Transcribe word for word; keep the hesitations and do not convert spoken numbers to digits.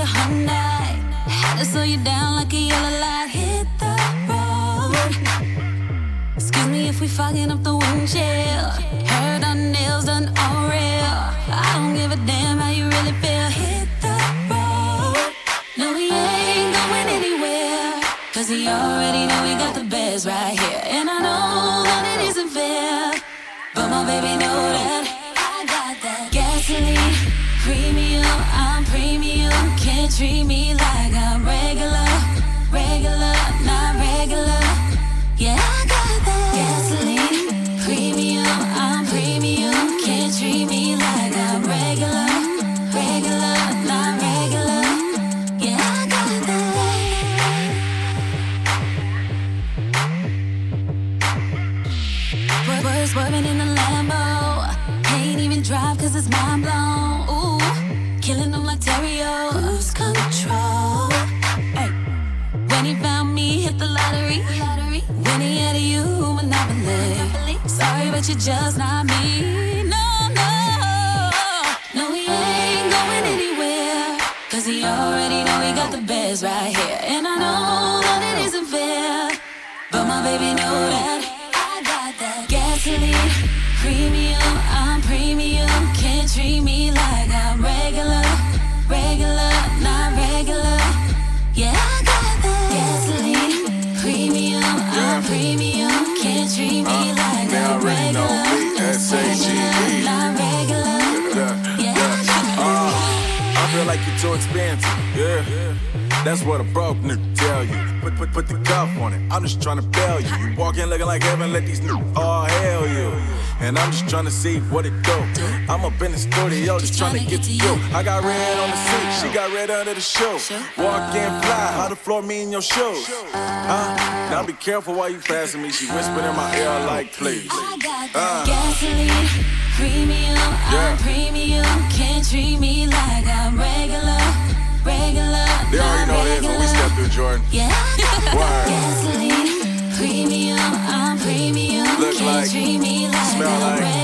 Hyundai. Had to slow you down like a yellow light. Hit the road. Excuse me if we fogging up the windshield. Heard our nails done all real. I don't give a damn how you really feel. Hit the road. No, we ain't going anywhere, cause we already know we got the best right here. And I know that it isn't fair, but my baby know that I got that gasoline. Premium, I'm premium. Can't treat me like I'm regular. Regular, not regular. Yeah, I got that gasoline. Premium, I'm premium. Can't treat me like I'm regular. Regular, not regular. Yeah, I got that. We're swerving in the Lambo. Can't even drive cause it's mind blown. Ooh, killing them like Terrio. Cruise control. Hey. When he found me, hit the lottery. When he had you, monopoly. Sorry, but you're just not me. No, no. No, we ain't going anywhere, cause he already know we got the best right here. And I know that it isn't fair, but my baby know that I got that gasoline. Premium, I'm premium. Can't treat me like I'm regular. Regular, not regular. Yeah, I got that gasoline. Premium, I'm premium. Can't treat me uh, like I'm regular. Regular, not regular. Yeah, I got that. I feel like you're too expensive, yeah. That's what a broke nigga tell you. Put, put, put the cuff on it, I'm just tryna bail you. You walk in looking like heaven, let these niggas all hail you. And I'm just tryna see what it do. I'm up in the studio, just tryna get to you. I got red on the seat, she got red under the shoe. Walk in fly, how the floor me in your shoes? Huh? Now be careful while you passing me. She whispered in my ear like, please. I got that gasoline, premium, I'm premium. Can't treat me like I'm regular. Regular, they already know this when we step through Jordan. Yeah, I got that gasoline, premium, I'm premium. Look Can't like, treat me like smell I'm like